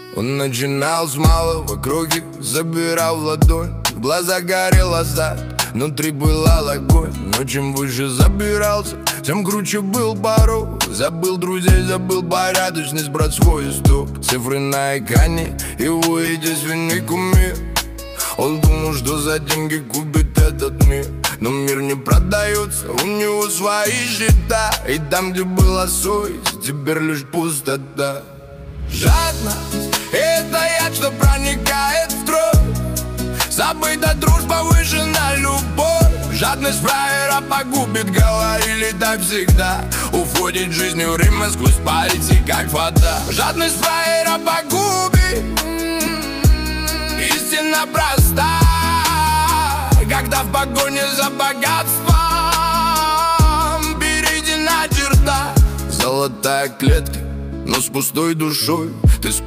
Он начинал с малого, круги забирал в ладонь. В глазах горел азарт, внутри был огонь. Но чем выше забирался, тем круче был порог. Забыл друзей, забыл порядочность, братской исток. Цифры на экране, его единственный кумир. Он думал, что за деньги купит этот мир. Но мир не продается, у него свои счета. И там, где была совесть, теперь лишь пустота. Жадность — это яд, что проникает в кровь. Забыта дружба, повышена любовь. Жадность фраера погубит, говорили так всегда. Уходит жизнью время сквозь пальцы, как вода. Жадность фраера погубит. Истина проста, когда в погоне за богатством перейдена черта. Золотая клетка, но с пустой душой. Ты